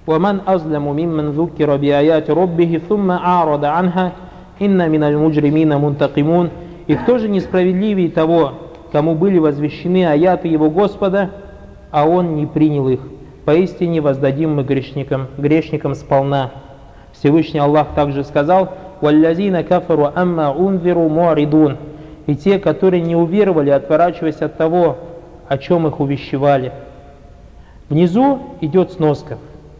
وَمَنْ أَظْلَمُ مِمَّنْ ذُكِّرَ بِآيَاتِ رَبِّهِ ثُمَّ أَعْرَضَ عَنْهَا إِنَّ مِنَ الْمُجْرِمِينَ مُنْتَقِمُونَ. И кто же несправедливее того, кому были возвещены аяты его Господа, а он не принял их? Поистине воздадим мы грешникам сполна. Всевышний Аллах также сказал: «Валлазина кафару амма унзиру муаридун». И те, которые не уверовали, отворачиваясь от того, о чем их увещевали. Внизу идет сноска.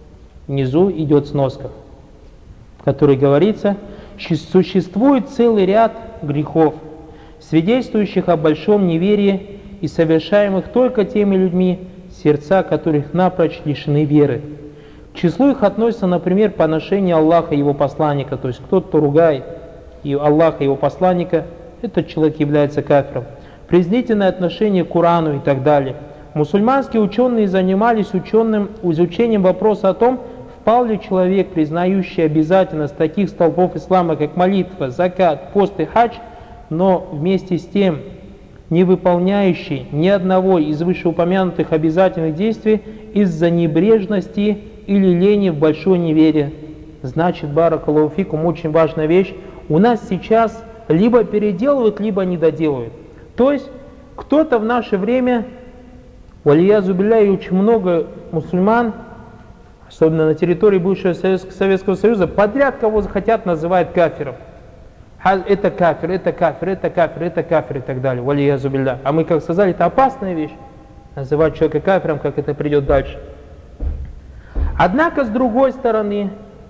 В которой говорится: существует целый ряд грехов, свидетельствующих о большом неверии и совершаемых только теми людьми, сердца которых напрочь лишены веры. К числу их относится, например, поношение Аллаха и его посланника, то есть кто-то ругает и Аллаха и его посланника, этот человек является кафиром. Презрительное отношение к Корану и так далее. Мусульманские ученые занимались изучением вопроса о том, впал ли человек, признающий обязательность таких столпов ислама, как молитва, закат, пост и хадж, но вместе с тем не выполняющий ни одного из вышеупомянутых обязательных действий из-за небрежности или лени в большой неверие. Значит, баракаллаху фикум, очень важная вещь, у нас сейчас либо переделывают, либо не доделывают. То есть кто-то в наше время, валиязу билляхи, очень много мусульман, особенно на территории бывшего Советского Союза, подряд кого захотят называют кафиром. Это кафир, это кафир, это кафир, это кафир и так далее. Валиязу билляхи. А мы, как сказали, это опасная вещь, называть человека кафиром, как это придет дальше. Однако с другой стороны,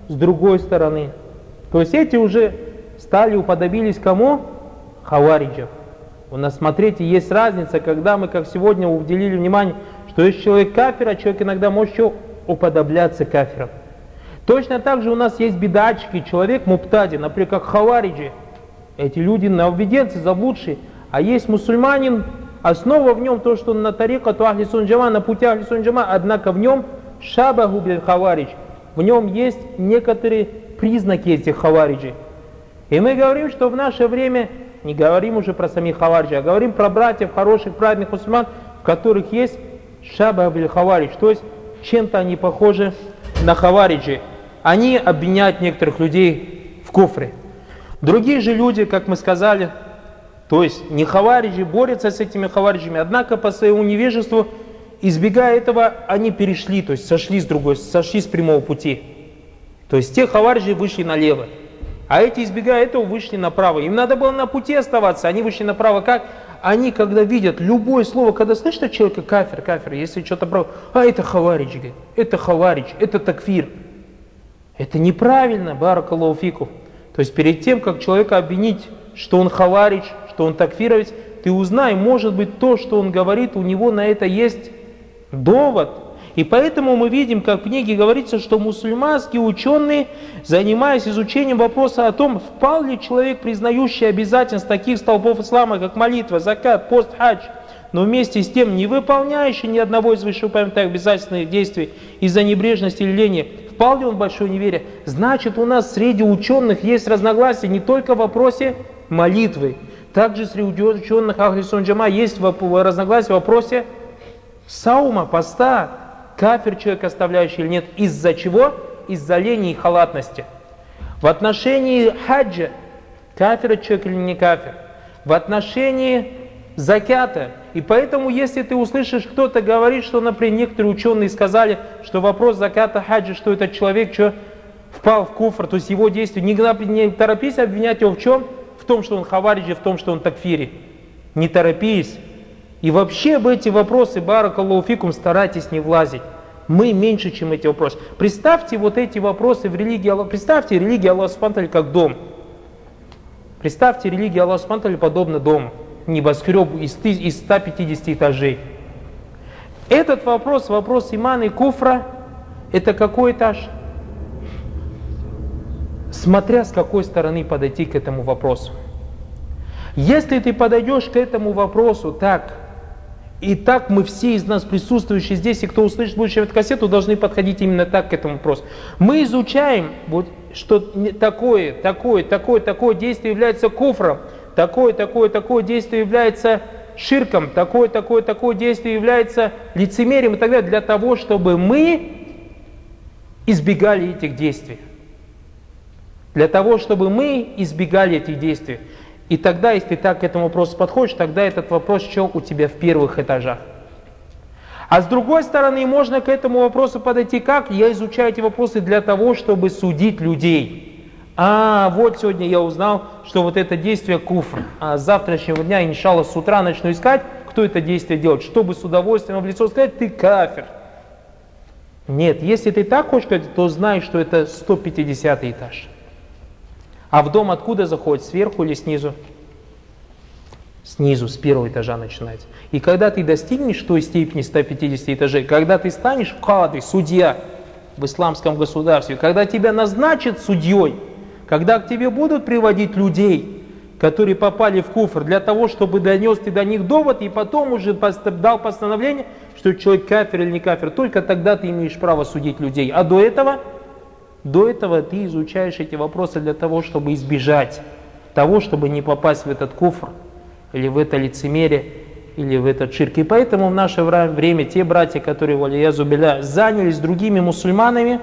то есть эти уже уподобились кому? Хавариджев. У нас, смотрите, есть разница, когда мы, как сегодня, уделили внимание, что если человек кафир, а человек иногда может еще уподобляться кафирам. Точно так же у нас есть бидатчики, человек муптади, например, как хавариджи. Эти люди нововведенцы, заблудшие. А есть мусульманин, основа в нем то, что он на тарикату ахли сунна джама, на пути ахли сунна джама, однако в нем шабаху биль хаваридж. В нем есть некоторые признаки этих хавариджей. И мы говорим, что в наше время, не говорим уже про самих хавариджей, а говорим про братьев, хороших, праведных мусульман, в которых есть шабах биль хаваридж, то есть чем-то они похожи на хавариджи. Они обвиняют некоторых людей в куфре. Другие же люди, как мы сказали, то есть не хавариджи, борются с этими хавариджами, однако по своему невежеству, избегая этого, они перешли, то есть сошли с прямого пути. То есть те хавариджи вышли налево, а эти, избегая этого, вышли направо. Им надо было на пути оставаться, они вышли направо. Как? Они, когда видят любое слово, когда слышат от человека кафир, если что-то право, это хаваридж, это такфир. Это неправильно, баракаллаху фикум. То есть перед тем, как человека обвинить, что он хаваридж, что он такфировец, ты узнай, может быть, то, что он говорит, у него на это есть довод. И поэтому мы видим, как в книге говорится, что мусульманские ученые, занимаясь изучением вопроса о том, впал ли человек, признающий обязательность таких столпов ислама, как молитва, закат, пост, хадж, но вместе с тем не выполняющий ни одного из вышеупомянутых обязательных действий из-за небрежности или лени, впал ли он в большое неверие? Значит, у нас среди ученых есть разногласия не только в вопросе молитвы, также среди ученых ахли сунна джама есть разногласия в вопросе саума, поста. Кафир человек, оставляющий или нет. Из-за чего? Из-за лени и халатности. В отношении хаджа, кафир человек или не кафир. В отношении закята. И поэтому, если ты услышишь, кто-то говорит, что, например, некоторые ученые сказали, что вопрос заката, хаджа, что этот человек впал в куфр, то есть его действия, не торопись обвинять его в чем? В том, что он хавариджи, в том, что он такфири. Не торопись. И вообще в эти вопросы, баракаллаху фикум, старайтесь не влазить. Мы меньше, чем эти вопросы. Представьте вот эти вопросы в религии Аллаха. Представьте религию Аллаха субхану ва тааля как дом. Представьте религию Аллаха субхану ва тааля подобно дому. Небоскребу из 150 этажей. Этот вопрос имана и куфра, это какой этаж? Смотря с какой стороны подойти к этому вопросу. Если ты подойдешь к этому вопросу так, и так мы все из нас присутствующие здесь, и кто услышит будущую эту кассету, должны подходить именно так к этому вопросу. Мы изучаем, что такое действие является куфром, такое действие является ширком, такое действие является лицемерием и так далее, для того, чтобы мы избегали этих действий. Для того, чтобы мы избегали этих действий. И тогда, если ты так к этому вопросу подходишь, тогда этот вопрос еще у тебя в первых этажах. А с другой стороны, можно к этому вопросу подойти как? Я изучаю эти вопросы для того, чтобы судить людей. Вот сегодня я узнал, что вот это действие куфр. А с завтрашнего дня, иншаллах, с утра начну искать, кто это действие делает, чтобы с удовольствием в лицо сказать: ты кафир. Нет, если ты так хочешь сказать, то знай, что это 150 этаж. А в дом откуда заходит? Сверху или снизу? Снизу, с первого этажа начинается. И когда ты достигнешь той степени 150 этажей, когда ты станешь кади, судья в исламском государстве, когда тебя назначат судьей, когда к тебе будут приводить людей, которые попали в куфр, для того, чтобы донес ты до них довод, и потом уже дал постановление, что человек кафир или не кафир, только тогда ты имеешь право судить людей. А до этого ты изучаешь эти вопросы для того, чтобы избежать того, чтобы не попасть в этот куфр, или в это лицемерие, или в этот ширк. И поэтому в наше время те братья, которые, валиязу билля, занялись другими мусульманами,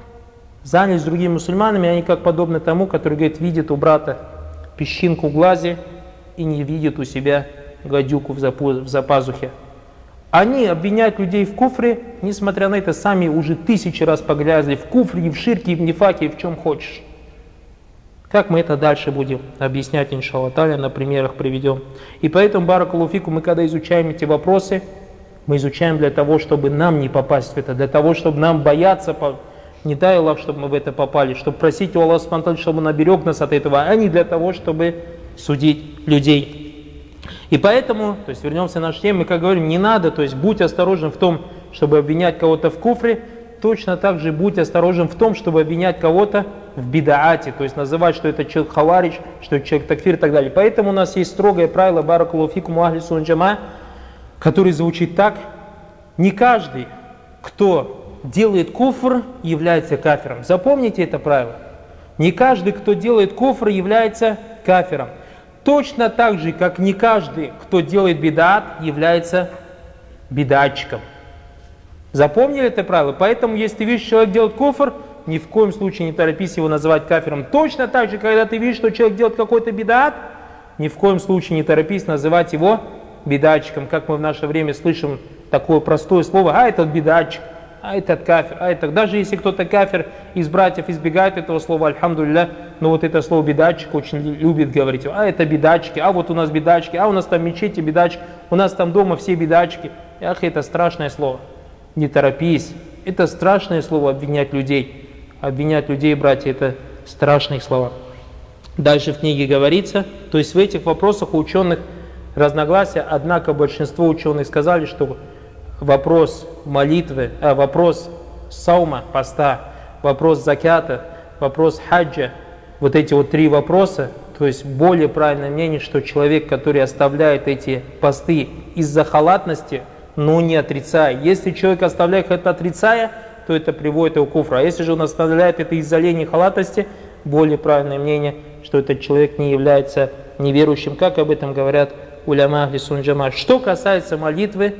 они как подобны тому, который, говорит, видит у брата песчинку в глазе и не видит у себя гадюку в запазухе. Они обвиняют людей в куфре, несмотря на это, сами уже 1000 раз погрязли в куфре, и в ширке, и в нифаке, и в чем хочешь. Как мы это дальше будем объяснять, иншаллах та'аля, на примерах приведем. И поэтому, баракаллаху фику, мы когда изучаем эти вопросы, мы изучаем для того, чтобы нам не попасть в это, для того, чтобы нам бояться, не дай Аллах, чтобы мы в это попали, чтобы просить у Аллаха субхану ва тааля, чтобы Он оберег нас от этого, а не для того, чтобы судить людей. И поэтому, то есть вернемся к нашей теме, мы как говорим, не надо, то есть будь осторожен в том, чтобы обвинять кого-то в куфре, точно так же будь осторожен в том, чтобы обвинять кого-то в бидаате, то есть называть, что это человек хаваридж, что это человек такфир и так далее. Поэтому у нас есть строгое правило, баракаллаху фикум ахли сунна джама, которое звучит так: не каждый, кто делает куфр, является кафиром. Запомните это правило. Не каждый, кто делает куфр, является кафиром. Точно так же, как не каждый, кто делает бидат, является бидатчиком. Запомнили это правило? Поэтому, если ты видишь, что человек делает куфр, ни в коем случае не торопись его называть кафиром. Точно так же, когда ты видишь, что человек делает какой-то бидат, ни в коем случае не торопись называть его бидатчиком. Как мы в наше время слышим такое простое слово: этот бидатчик, этот кафир, этот. Даже если кто-то кафир из братьев избегает этого слова, альхамдулилля, но вот это слово бидатчик очень любит говорить: это бидатчики, вот у нас бидатчики, у нас там в мечети бидатчики, у нас там дома все бидатчики. Это страшное слово. Не торопись. Это страшное слово — обвинять людей. Обвинять людей, братья, это страшные слова. Дальше в книге говорится, то есть в этих вопросах у ученых разногласия, однако большинство ученых сказали, что вопрос молитвы, вопрос саума, поста, вопрос закята, вопрос хаджа, вот эти вот 3 вопроса, то есть более правильное мнение, что человек, который оставляет эти посты из-за халатности, но не отрицая. Если человек оставляет это отрицая, то это приводит его к куфру. А если же он оставляет это из-за лени, халатности, более правильное мнение, что этот человек не является неверующим, как об этом говорят уляма ахли сунна джама. Что касается молитвы,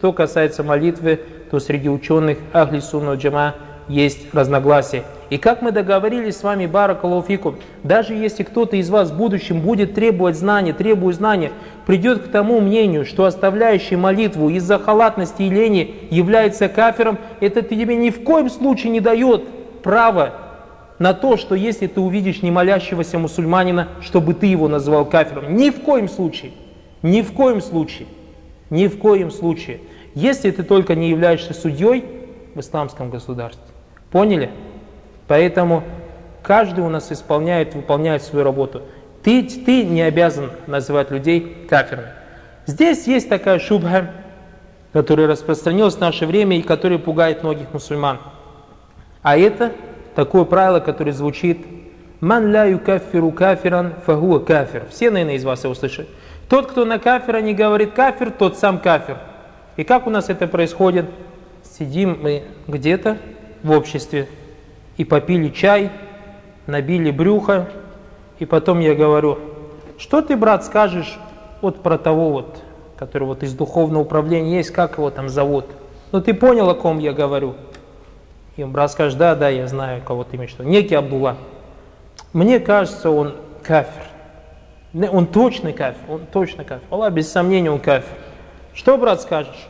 то среди ученых ахли сунна джама есть разногласия. И как мы договорились с вами, баракаллаху фикум, даже если кто-то из вас в будущем будет требует знания, придет к тому мнению, что оставляющий молитву из-за халатности и лени является кафиром, это тебе ни в коем случае не дает права на то, что если ты увидишь не молящегося мусульманина, чтобы ты его назвал кафиром. Ни в коем случае. Если ты только не являешься судьей в исламском государстве. Поняли? Поэтому каждый у нас выполняет свою работу. Ты не обязан называть людей кафирами. Здесь есть такая шубха, которая распространилась в наше время и которая пугает многих мусульман. А это такое правило, которое звучит: «Ман ля юкаффиру кафиран фахуа кафир». Все, наверное, из вас его слышали. Тот, кто на кафира не говорит кафир, тот сам кафир. И как у нас это происходит? Сидим мы где-то в обществе и попили чай, набили брюхо, и потом я говорю: что ты, брат, скажешь вот про того вот, который вот из духовного управления есть, как его там зовут? Ну ты понял, о ком я говорю? И брат скажет, да, я знаю, кого ты имеешь в виду. Некий Абдулла. Мне кажется, он кафир. Он точно кафир, Аллах, без сомнения, он кафир. Что, брат, скажешь?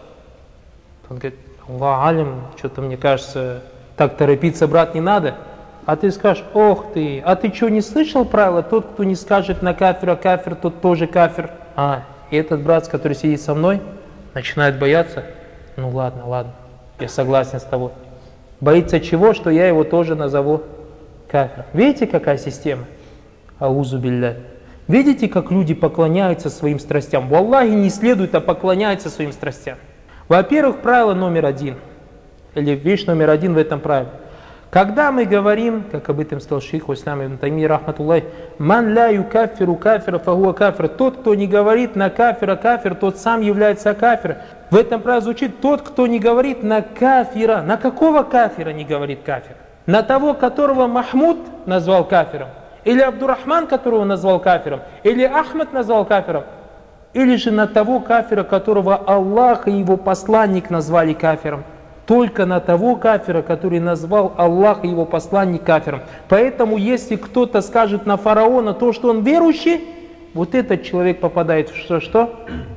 Он говорит, Аллах алим, что-то мне кажется, так торопиться, брат, не надо. А ты скажешь, ох ты, а ты что, не слышал правила? Тот, кто не скажет на кафира, кафир, тот тоже кафир. И этот брат, который сидит со мной, начинает бояться. Ну ладно, я согласен с тобой. Боится чего? Что я его тоже назову кафиром. Видите, какая система? Аузу билля. Видите, как люди поклоняются своим страстям? В Аллахе не следует, а поклоняются своим страстям. Во-первых, правило номер один, или вещь номер один в этом правиле. Когда мы говорим, как об этом сказал шейх Ислам ибн Таймия рахматуллахи, «Ман ла юкаффиру кафира фахуа кафир», тот, кто не говорит на кафира кафир, тот сам является кафиром. В этом правиле звучит, тот, кто не говорит на кафира. На какого кафира не говорит кафир? На того, которого Махмуд назвал кафиром? Или Абдурахман, которого назвал кафиром? Или Ахмад назвал кафиром? Или же на того кафира, которого Аллах и его посланник назвали кафиром? Только на того кафира, который назвал Аллах и его посланник кафиром. Поэтому, если кто-то скажет на фараона то, что он верующий, вот этот человек попадает в что?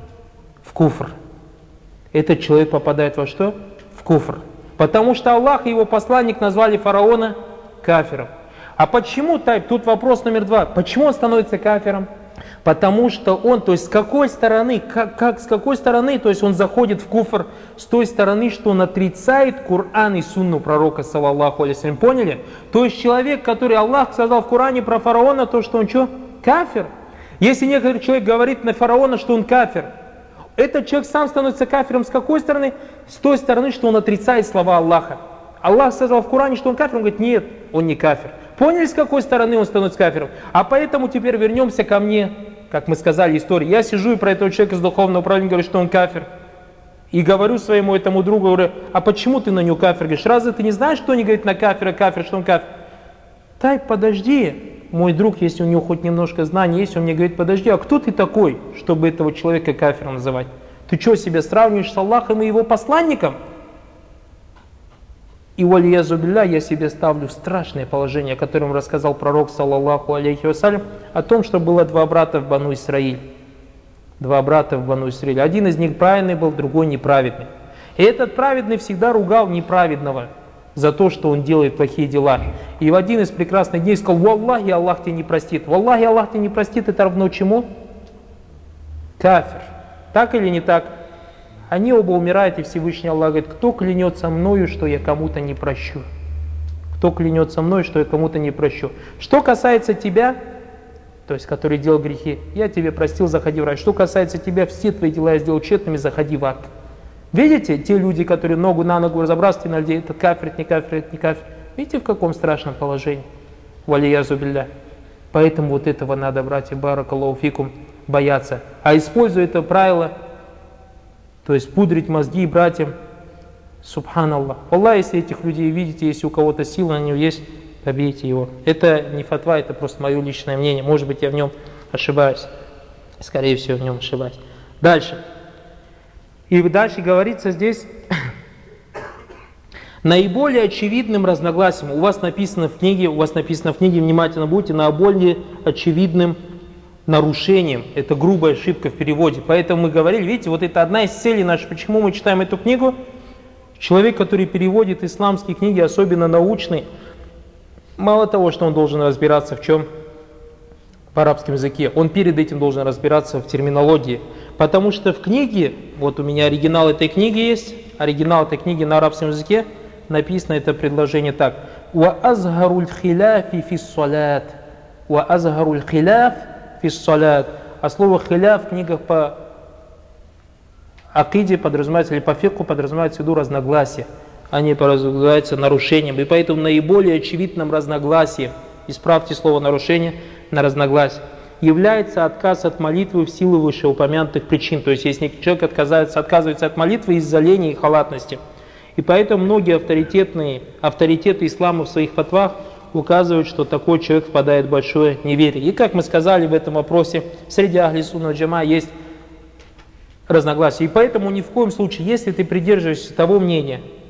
В куфр. Этот человек попадает во что? В куфр. Потому что Аллах и его посланник назвали фараона кафиром. А почему, тут вопрос номер 2, почему он становится кафиром? Потому что он, то есть с какой стороны, с какой стороны, то есть он заходит в куфр, с той стороны, что он отрицает Коран и сунну пророка, саллаллаху алейхи вассалям, поняли? То есть человек, который Аллах сказал в Коране про фараона, то что он что? Кафир. Если некоторый человек говорит на фараона, что он кафир, этот человек сам становится кафиром с какой стороны? С той стороны, что он отрицает слова Аллаха. Аллах сказал в Коране, что он кафир, он говорит, нет, он не кафир. Поняли, с какой стороны он становится кафиром? А поэтому теперь вернемся ко мне, как мы сказали, истории. Я сижу и про этого человека с духовного управления говорю, что он кафир. И говорю своему этому другу, говорю, а почему ты на него кафир? Говоришь, разве ты не знаешь, что они говорят на кафира, что он кафир? Подожди, мой друг, если у него хоть немножко знаний есть, он мне говорит, подожди, а кто ты такой, чтобы этого человека кафиром называть? Ты что, себя сравниваешь с Аллахом и его посланником? И валиязу билля, я себе ставлю страшное положение, о котором рассказал пророк, саллаллаху алейхи вассалям, о том, что было 2 брата в Бану Исраиль. 2 брата в Бану Исраиль. Один из них праведный был, другой неправедный. И этот праведный всегда ругал неправедного за то, что он делает плохие дела. И в один из прекрасных дней сказал, валлахи, Аллах тебя не простит. Валлахи, Аллах тебя не простит, это равно чему? Кафир. Так или не так? Они оба умирают, и Всевышний Аллах говорит, кто клянется мною, что я кому-то не прощу? Кто клянется мною, что я кому-то не прощу? Что касается тебя, то есть который делал грехи, я тебе простил, заходи в рай. Что касается тебя, все твои дела я сделал тщетными, заходи в ад. Видите, те люди, которые ногу на ногу разобрасывают на людей, это кафир, это не кафир, это не кафир. Видите, в каком страшном положении? Валиязу билля. Поэтому вот этого надо, братья, баракаллаху фикум, бояться. А используя это правило, то есть пудрить мозги братьям, субханаллах. Аллах, если этих людей видите, если у кого-то сила на него есть, побейте его. Это не фатва, это просто мое личное мнение. Может быть, я в нем ошибаюсь. Скорее всего, в нем ошибаюсь. Дальше. И дальше говорится здесь, наиболее очевидным разногласием. У вас написано в книге, внимательно будьте, наиболее очевидным нарушением. Это грубая ошибка в переводе. Поэтому мы говорили, видите, вот это одна из целей нашей, почему мы читаем эту книгу. Человек, который переводит исламские книги, особенно научные, мало того, что он должен разбираться в чем? В арабском языке, он перед этим должен разбираться в терминологии. Потому что в книге, вот у меня оригинал этой книги есть, оригинал этой книги на арабском языке, написано это предложение так. «Ва азгаруль хиляфи фиссалят». «Ва азгаруль хиляф фиссалят». А слово «хиляф» в книгах по акиде подразумевается, или по фикху подразумевается в виду разногласия. Они подразумеваются нарушением. И поэтому наиболее очевидным разногласием, исправьте слово «нарушение» на разногласие, является отказ от молитвы в силу вышеупомянутых причин. То есть, если человек отказывается от молитвы из-за лени и халатности. И поэтому многие авторитеты ислама в своих фатвах указывают, что такой человек впадает в большое неверие. И как мы сказали в этом вопросе, среди ахли сунна валь джамаа есть разногласия. И поэтому ни в коем случае, если ты придерживаешься того мнения,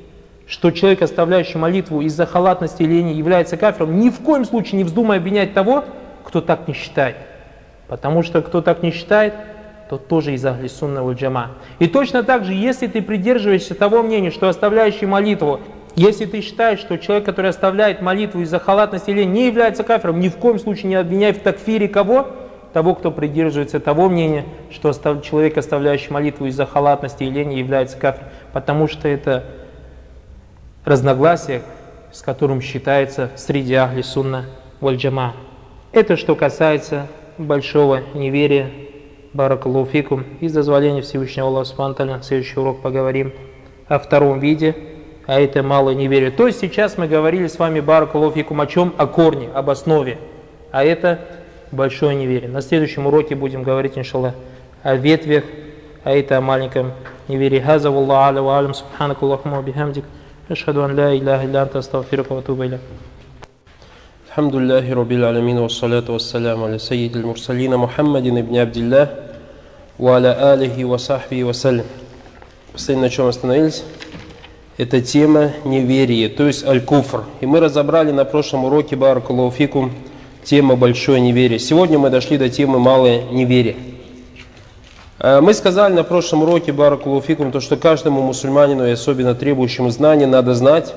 что человек, оставляющий молитву из-за халатности или лени, является кафиром, ни в коем случае не вздумай обвинять того, кто так не считает. Потому что кто так не считает, тот тоже из ахли сунна валь джама. И точно так же, если ты придерживаешься того мнения, что оставляющий молитву, если ты считаешь, что человек, который оставляет молитву из-за халатности или не является кафиром, ни в коем случае не обвиняй в такфире кого? Того, кто придерживается того мнения, что человек, оставляющий молитву из-за халатности или лени, является кафиром. Потому что это разногласие, с которым считается среди ахли сунна валь джама. Это что касается большого неверия. Баракаллаху фикум. Из дозволения Всевышнего Аллаха субхану ва тааля, следующий урок поговорим о втором виде, а это малое неверие. То есть сейчас мы говорили с вами, баракаллаху фикум, о чем? О корне, об основе. А это большое неверие. На следующем уроке будем говорить, иншаллах, о ветвях, а это о маленьком неверии. Хаза валлаху а'ля ва а'лям, субханака аллахумма ва бихамдик, ашхаду ан ла иляха илля анта, астагфирука ва атубу иляйк. Алхамдулиллахи раббил алямин, вассаляту вассаляму аля саййидил мурсалина Мухаммадин ибн Абдиллах ва аля алихи ва сахбихи ва саллям. Последнее, на чем остановились, это тема неверия, то есть аль-куфр. И мы разобрали на прошлом уроке, баракаллаху фикум, тему большое неверие. Сегодня мы дошли до темы малое неверие. Мы сказали на прошлом уроке, баракаллаху фикум, то, что каждому мусульманину и особенно требующему знаний надо знать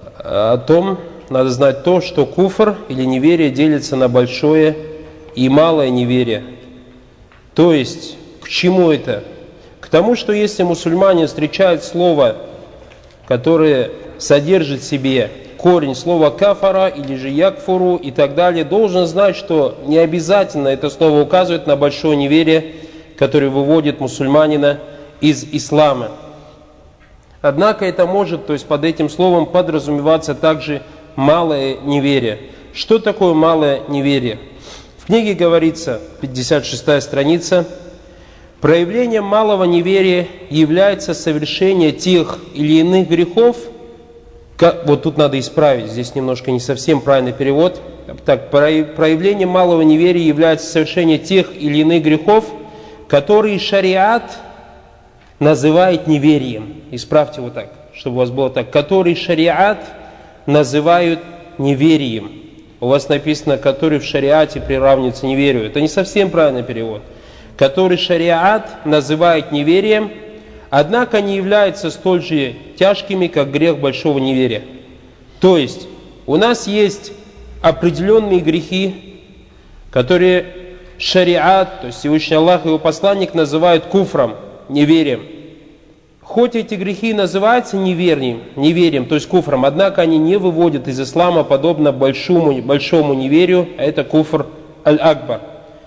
то, что куфр или неверие делится на большое и малое неверие. То есть, к чему это? К тому, что если мусульманин встречает слово, которое содержит в себе корень слова кафара или же якфуру и так далее, должен знать, что не обязательно это слово указывает на большое неверие, которое выводит мусульманина из ислама. Однако это может, то есть под этим словом подразумеваться также малое неверие. Что такое малое неверие? В книге говорится, 56-я страница, проявлением малого неверия является совершение тех или иных грехов. Вот тут надо исправить, здесь немножко не совсем правильный перевод. Так, проявлением малого неверия является совершение тех или иных грехов, которые шариат называет неверием. Исправьте вот так, чтобы у вас было так. Которые шариат называют неверием. У вас написано, который в шариате приравнивается неверию. Это не совсем правильный перевод. Который шариат называет неверием, однако не являются столь же тяжкими, как грех большого неверия. То есть, у нас есть определенные грехи, которые шариат, то есть Всевышний Аллах и его посланник называют куфром, неверием. Хоть эти грехи называются неверием, то есть куфром, однако они не выводят из ислама подобно большому неверию, а это куфр аль-акбар.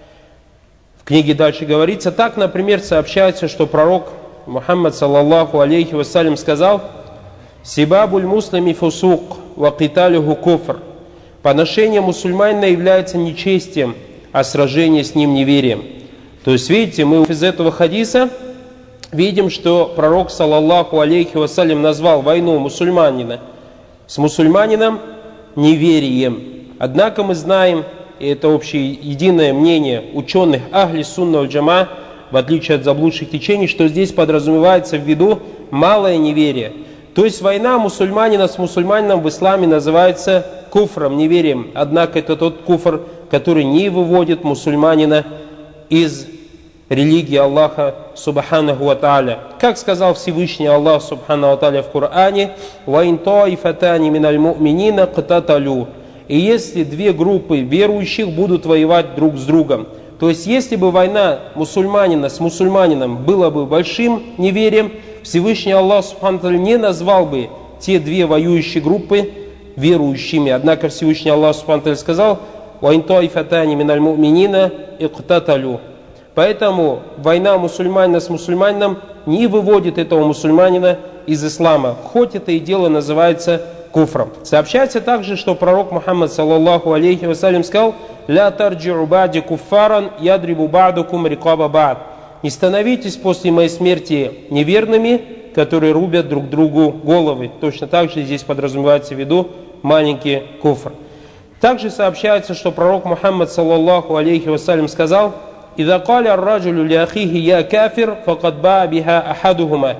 В книге дальше говорится, так, например, сообщается, что пророк Мухаммад саллаллаху алейхи вассалям сказал: «Сибабуль муслими фусук, ва киталюху куфр». Поношение мусульманина является нечестием, а сражение с ним неверием. То есть, видите, мы из этого хадиса видим, что пророк саллаллаху алейхи вассалям назвал войну мусульманина с мусульманином неверием. Однако мы знаем, и это общее единое мнение ученых ахли сунна валь джама, в отличие от заблудших течений, что здесь подразумевается в виду малое неверие. То есть война мусульманина с мусульманином в исламе называется куфром, неверием. Однако это тот куфр, который не выводит мусульманина из религии Аллаха субханаху ва тааля. Как сказал Всевышний Аллах субханаху ва тааля в Коране: «Ва ин таифатани миналь му'минина ктаталю». И если две группы верующих будут воевать друг с другом. То есть, если бы война мусульманина с мусульманином была бы большим неверием, Всевышний Аллах субхану ва тааля не назвал бы те две воюющие группы верующими. Однако Всевышний Аллах субхану ва тааля сказал: «Ва ин таифатани миналь му'минина иктаталю». Поэтому война мусульманина с мусульманином не выводит этого мусульманина из ислама, хоть это и дело называется куфром. Сообщается также, что пророк Мухаммад саллаллаху алейхи вассалям сказал: «Ля тарджи'у ба'ди куффаран ядрибу ба'дукум рикаба ба'д». Не становитесь после моей смерти неверными, которые рубят друг другу головы. Точно так же здесь подразумевается в виду маленький куфр. Также сообщается, что пророк Мухаммад саллаллаху алейхи вассалям сказал: «Иза каля ар-раджулю ли ахихи я кафир, факад баа биха ахадухума».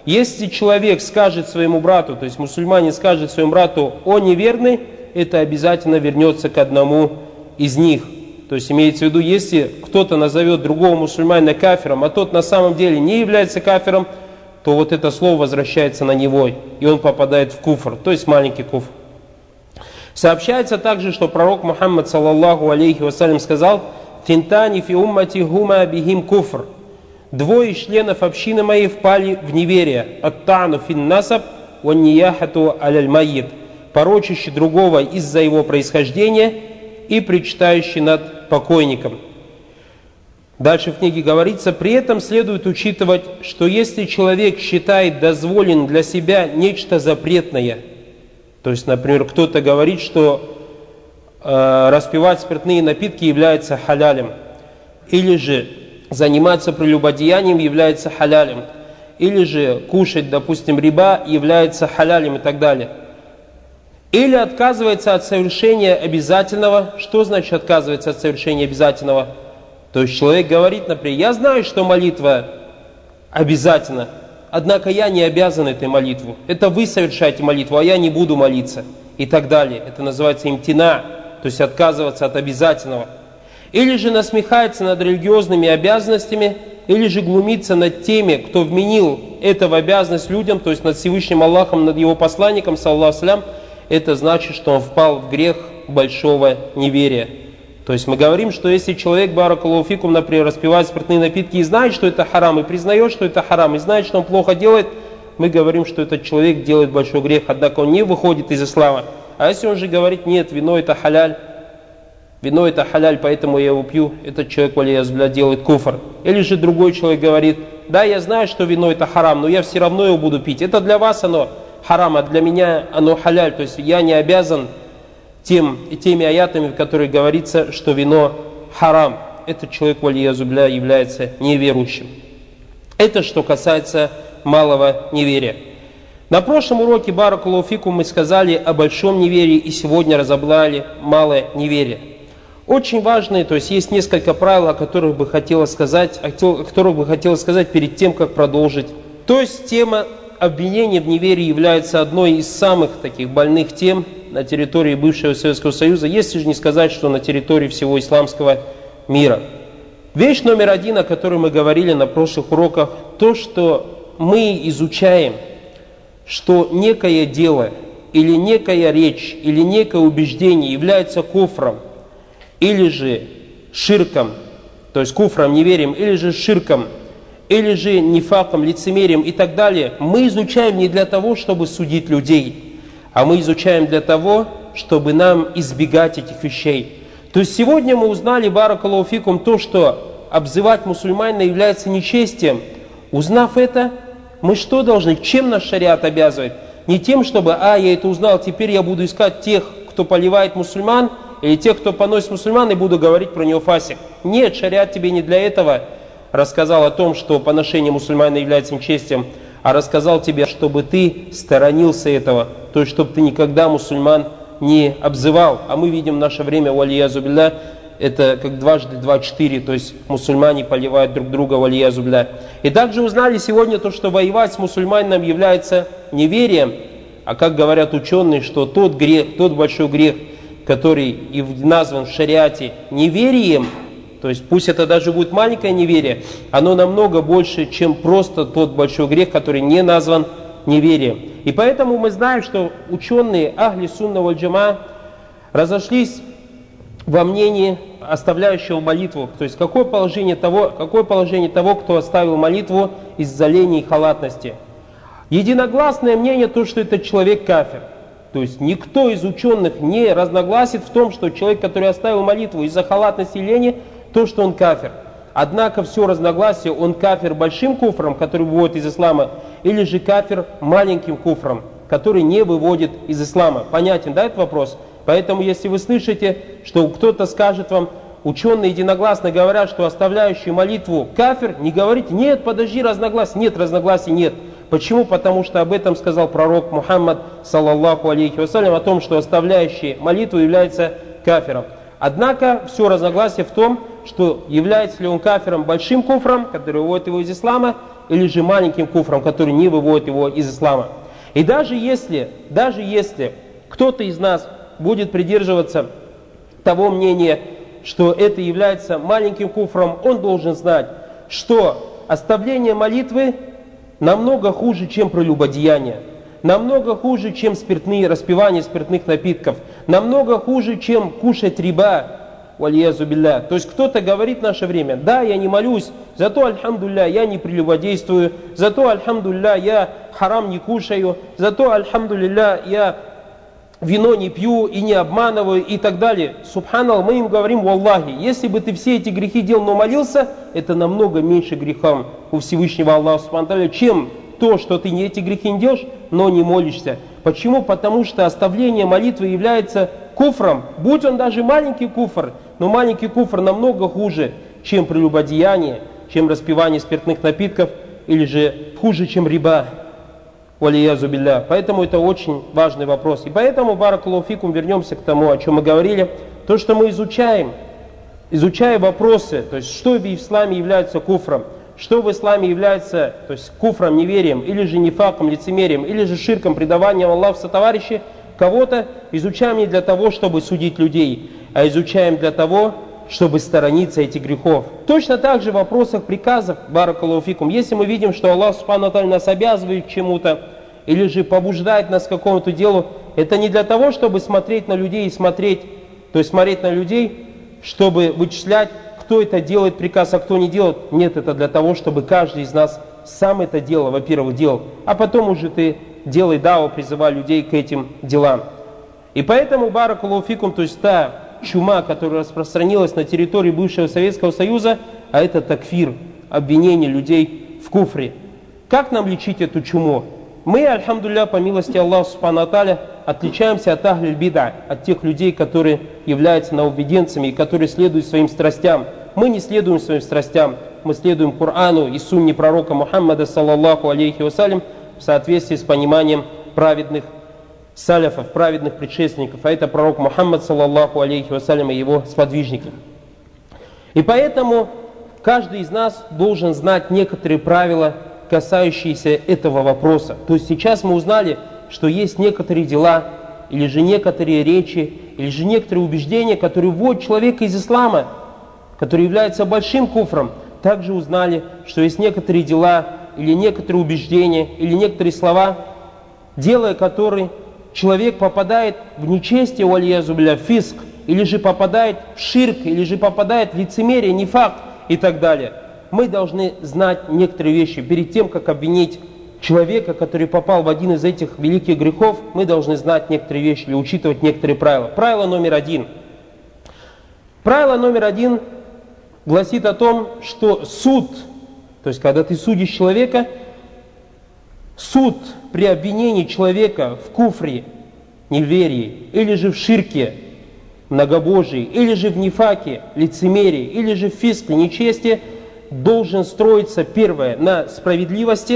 Если человек скажет своему брату, то есть мусульманин скажет своему брату, он неверный, это обязательно вернется к одному из них. То есть имеется в виду, если кто-то назовет другого мусульманина кафиром, а тот на самом деле не является кафиром, то вот это слово возвращается на него, и он попадает в куфр, то есть маленький куфр. Сообщается также, что пророк Мухаммад саллаллаху алейхи вассалям сказал: «Финтани фи уммати хума бихим куфр». Двое членов общины моей впали в неверие. Ат-та'ну фин насаб ва нияхату аляль майит. Порочащий другого из-за его происхождения и причитающий над покойником. Дальше в книге говорится: при этом следует учитывать, что если человек считает дозволенным для себя нечто запретное, то есть, например, кто-то говорит, что распивать спиртные напитки является халялем, или же заниматься прелюбодеянием является халялем, или же кушать, допустим, риба является халялем и так далее. Или отказывается от совершения обязательного. Что значит отказывается от совершения обязательного? То есть человек говорит, например, я знаю, что молитва обязательна, однако я не обязан этой молитву. Это вы совершаете молитву, а я не буду молиться. И так далее. Это называется имтина, то есть отказываться от обязательного. Или же насмехается над религиозными обязанностями, или же глумится над теми, кто вменил это в обязанность людям, то есть над Всевышним Аллахом, над его посланником, саллаллаху алейхи ва саллям. Это значит, что он впал в грех большого неверия. То есть мы говорим, что если человек, баракаллаху фикум, например, распивает спиртные напитки и знает, что это харам, и признает, что это харам, и знает, что он плохо делает, мы говорим, что этот человек делает большой грех, однако он не выходит из ислама. А если он же говорит, нет, вино это халяль, поэтому я его пью, этот человек, валияз-билля, делает куфр. Или же другой человек говорит, да, я знаю, что вино это харам, но я все равно его буду пить. Это для вас оно харам, а для меня оно халяль. То есть я не обязан теми аятами, в которых говорится, что вино харам. Этот человек, валияз-билля, является неверующим. Это что касается малого неверия. На прошлом уроке, баракаллаху фикум, мы сказали о большом неверии и сегодня разобрали малое неверие. Очень важные, то есть есть несколько правил, о которых бы хотелось сказать перед тем, как продолжить. То есть тема обвинения в неверии является одной из самых таких больных тем на территории бывшего Советского Союза, если же не сказать, что на территории всего исламского мира. Вещь номер один, о которой мы говорили на прошлых уроках, то, что мы изучаем, что некое дело, или некая речь, или некое убеждение является куфром, или же ширком, то есть куфром, неверием, или же ширком, или же нифаком, лицемерием и так далее, мы изучаем не для того, чтобы судить людей, а мы изучаем для того, чтобы нам избегать этих вещей. То есть сегодня мы узнали, баракаллаху фикум, то, что обзывать мусульманина является нечестием. Узнав это, мы что должны? Чем наш шариат обязывает? Не тем, чтобы, я это узнал, теперь я буду искать тех, кто поливает мусульман, или тех, кто поносит мусульман, и буду говорить про него фасик. Нет, шариат тебе не для этого рассказал о том, что поношение мусульманина является нечестием, а рассказал тебе, чтобы ты сторонился этого, то есть, чтобы ты никогда мусульман не обзывал. А мы видим в наше время, валиязу-билля, это как дважды два четыре, то есть мусульмане поливают друг друга, валиязу-билля. И также узнали сегодня то, что воевать с мусульманином является неверием, а как говорят ученые, что тот грех, тот большой грех, который и назван в шариате неверием, то есть пусть это даже будет маленькое неверие, оно намного больше, чем просто тот большой грех, который не назван неверием. И поэтому мы знаем, что ученые ахли сунна валь джама разошлись во мнении оставляющего молитву. То есть какое положение того, кто оставил молитву из-за лени и халатности. Единогласное мнение то, что этот человек кафир. То есть никто из ученых не разногласит в том, что человек, который оставил молитву из-за халатности и лени, то, что он кафир. Однако все разногласие, он кафир большим куфром, который выводит из ислама, или же кафир маленьким куфром, который не выводит из ислама. Понятен, да, этот вопрос? Поэтому, если вы слышите, что кто-то скажет вам, ученые единогласно говорят, что оставляющий молитву кафир, не говорите, нет, подожди, разногласий. Нет, разногласий нет. Почему? Потому что об этом сказал пророк Мухаммад, саллаллаху алейхи вассалям, о том, что оставляющий молитву является кафиром. Однако все разногласие в том, что является ли он кафиром большим куфром, который выводит его из ислама, или же маленьким куфром, который не выводит его из ислама. И даже если кто-то из нас будет придерживаться того мнения, что это является маленьким куфром, он должен знать, что оставление молитвы намного хуже, чем прелюбодеяние, намного хуже, чем распивание спиртных напитков, намного хуже, чем кушать риба, валиязу билля. То есть кто-то говорит в наше время: да, я не молюсь, зато, альхамдулилля, я не прелюбодействую, зато, альхамдулилля, я харам не кушаю, зато, альхамдулилля, я вино не пью и не обманываю и так далее. Субханаллах, мы им говорим: валлахи, если бы ты все эти грехи делал, но молился, это намного меньше грехам у Всевышнего Аллаха субхану ва тааля, чем то, что ты эти грехи не делаешь, но не молишься. Почему? Потому что оставление молитвы является куфром, будь он даже маленький куфр, но маленький куфр намного хуже, чем прелюбодеяние, чем распивание спиртных напитков, или же хуже, чем риба. Валиязу билля. Поэтому это очень важный вопрос. И поэтому, баракаллаху фикум, вернемся к тому, о чем мы говорили. То, что мы изучая вопросы, то есть что в исламе является куфром, что в исламе является, то есть куфром, неверием, или же нифаком, лицемерием, или же ширком, предаванием Аллаху сотоварищи кого-то, изучаем не для того, чтобы судить людей, а изучаем для того, чтобы сторониться этих грехов. Точно так же в вопросах приказов, баракаллаху фикум, если мы видим, что Аллах субхану ва тааля нас обязывает к чему-то, или же побуждает нас к какому-то делу, это не для того, чтобы смотреть на людей и смотреть на людей, чтобы вычислять, кто это делает приказ, а кто не делает. Нет, это для того, чтобы каждый из нас сам это дело, во-первых, делал, а потом уже ты делай даву, призывай людей к этим делам. И поэтому, баракаллаху фикум, то есть та чума, которая распространилась на территории бывшего Советского Союза, а это такфир, обвинение людей в куфре. Как нам лечить эту чуму? Мы, альхамдулилля, по милости Аллаха субхану ва тааля, отличаемся от ахлиль бида, от тех людей, которые являются нововведенцами и которые следуют своим страстям. Мы не следуем своим страстям, мы следуем Корану и сунне пророка Мухаммада, саллаллаху алейхи вассалям, в соответствии с пониманием праведных саляфов, праведных предшественников, а это пророк Мухаммад, саллаллаху алейхи вассалям, и его сподвижники. И поэтому каждый из нас должен знать некоторые правила, касающиеся этого вопроса. То есть сейчас мы узнали, что есть некоторые дела, или же некоторые речи, или же некоторые убеждения, которые вводят человека из ислама, которые являются большим куфром. Также узнали, что есть некоторые дела, или некоторые убеждения, или некоторые слова, делая которые человек попадает в нечестие, валиязу билля, фиск, или же попадает в ширк, или же попадает в лицемерие, нифак и так далее. Мы должны знать некоторые вещи. Перед тем, как обвинить человека, который попал в один из этих великих грехов, мы должны знать некоторые вещи или учитывать некоторые правила. Правило номер один. Правило номер один гласит о том, что суд, то есть когда ты судишь человека, суд при обвинении человека в куфре, неверии, или же в ширке, многобожии, или же в нифаке, лицемерии, или же в фиске, нечестии, должен строиться, первое, на справедливости,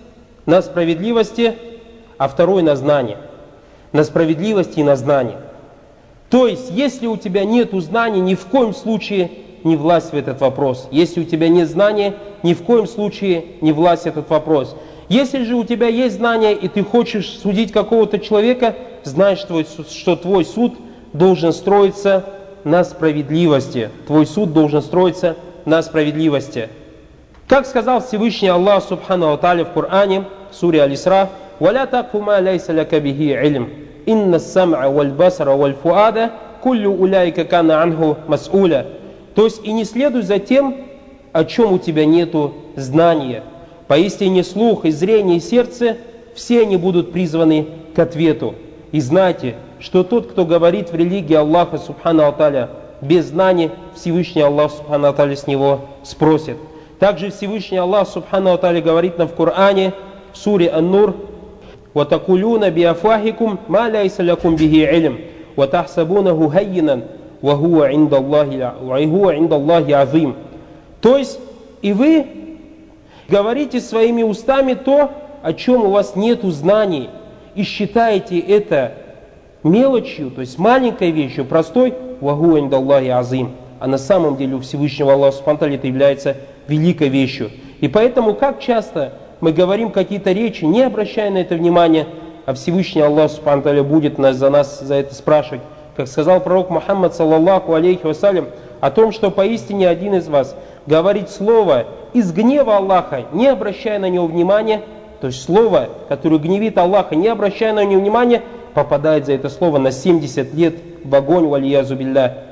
а второе на знании. На справедливости и на знании. То есть, если у тебя нет знаний, ни в коем случае не влазь в этот вопрос. Если у тебя нет знания, ни в коем случае не влазь в этот вопрос. Если же у тебя есть знания, и ты хочешь судить какого-то человека, знай, что твой суд должен строиться на справедливости. Твой суд должен строиться на справедливости. Как сказал Всевышний Аллах субхану ва тааля в Коране, в суре Аль-Исра: «Валя такфу ма лайса лака бихи илм, инна ас-сам'a валь басара валь фуада, куллю уляйка кана анху мас'уля». То есть, и не следуй за тем, о чем у тебя нету знания. Поистине слух и зрение и сердце, все они будут призваны к ответу. И знайте, что тот, кто говорит в религии Аллаха субхану ва тааля без знаний, Всевышний Аллах субхану ва тааля с него спросит. Также Всевышний Аллах субхану ва тааля говорит нам в Коране, в суре Ан-Нур: «Ватакулюна биафахикум ма ляйса лякум бихи илм, ватахсабунаху хаййинан, вахуа индаллахи азим». То есть, и вы говорите своими устами то, о чем у вас нету знаний, и считаете это мелочью, то есть маленькой вещью, простой, а на самом деле у Всевышнего Аллаха субхану ва тааля это является великой вещью. И поэтому, как часто мы говорим какие-то речи, не обращая на это внимания, а Всевышний Аллах Субхану ва Тааля будет за нас за это спрашивать. Как сказал пророк Мухаммад, саллаллаху алейхи вассалям, о том, что поистине один из вас говорит слово из гнева Аллаха, не обращая на него внимания, то есть слово, которое гневит Аллаха, не обращая на него внимания, попадает за это слово на 70 лет в огонь, валиязу билля.